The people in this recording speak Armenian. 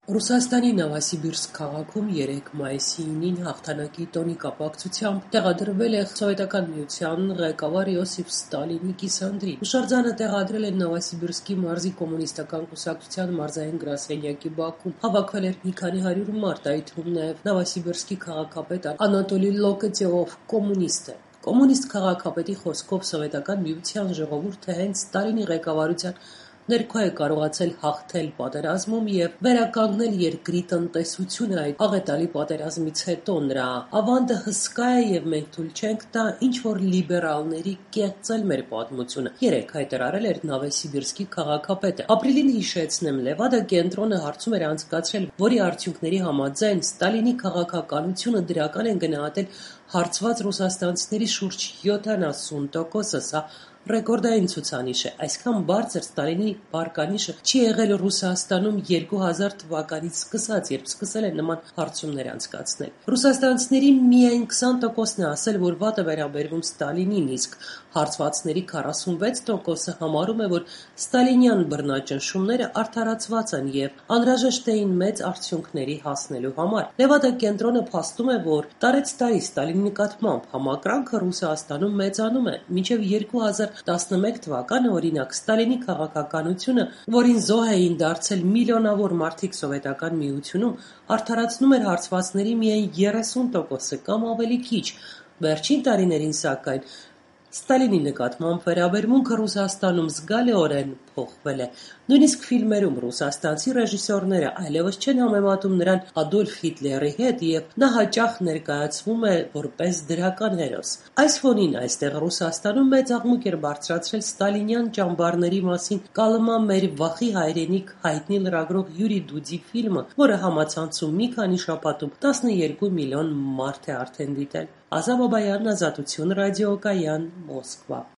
Ռուսաստանի Նովոսիբիրսկ քաղաքում 3 մայիսի 9-ին հաղթանակի տոնի կապակցությամբ տեղադրվել է Սովետական Միության ղեկավար Յոսիֆ Ստալինի կիսանդրի։ Հուշարձանը տեղադրել են Նովոսիբիրսկի մարզի կոմունիստական կուսակցության մարզային գրասենյակի բակում։ Հավաքվել էր մի քանի հարյուր մարդ, այդ թվում նաև Նովոսիբիրսկի քաղաքապետ Անատոլի Լոկոտևով, կոմունիստ է։ Կոմունիստ քաղաքապետի խոսքով Սովետական Միության ժողովուրդը հենց Ստալինի ղեկավարության ներքո է կարողացել հաղթել պատերազմում և վերականգնել երկրի տնտեսությունը այդ աղետալի պատերազմից հետո։ Նրա ավանդը հսկա է և մենք թույլ չենք տա ինչ-որ լիբերալների կեղծել մեր պատմությունը, երեկ հայտարարել էր Նովոսիբիրսկի քաղաքապետը։ Ապրիլին հիշեցնեմ, Լևադա կենտրոնը հարցում էր անցկացրել, որի արդյունքների համաձայն Ստալինի քաղաքականությունը դրական են գնահատել հարցված ռուսաստանցիների շուրջ 70%-ը, սա ռեկորդային ցուցանիշ է։ Այսքան բարձր Ստալինի վարկանիշը չի եղել Ռուսաստանում 2000 թվականից սկսած, երբ սկսել են նման հարցումներ անցկացնել։ Ռուսաստանցիների միայն 20%-ն է ասել, որ վատ է վերաբերվում Ստալինին, իսկ հարցվածների 46%-ը համարում է, որ ստալինյան բռնաճնշումները արդարացված են և անհրաժեշտ էին մեծ արդյունքների հասնելու համար։ Լևադա կենտրոնը փաստում է, որ տարեցտարի Ստալինի նկատմամբ համակրանքը Ռուսաստանում մեծանում է։ Մինչև 2011 թվականը, օրինակ, Ստալինի քաղաքականությունը, որին զոհ էին դարձել միլիոնավոր մարդիկ Սովետական Միությունում, արդարացնում էր հարցվածների միայն 30%-ը կամ ավելի քիչ։ Վերջին տարիներին, սակայն, Ստալինի նկատմամբ վերաբերմունքը Ռուսաստանում զգալիորեն փոխվել է։ Նույնիսկ ֆիլմերում ռուսաստանցի ռեժիսորները այլևս չեն համեմատում նրան Ադոլֆ Հիտլերի հետ և նա հաճախ ներկայացվում է որպես դրական հերոս։ Այս ֆոնին այստեղ Ռուսաստանում մեծ աղմուկ էր բարձրացրել ստալինյան ճամբարների մասին «Կալմա մեր վախի հայրենիք» հայտնի լրագրող Յուրի Դուդի ֆիլմը, որը համացանցում մի քանի շաբաթում 12 միլիոն մարդ է արդեն դիտել։ Ազա Բաբայան, Ազատություն ռադիոկայան, Մոսկվա։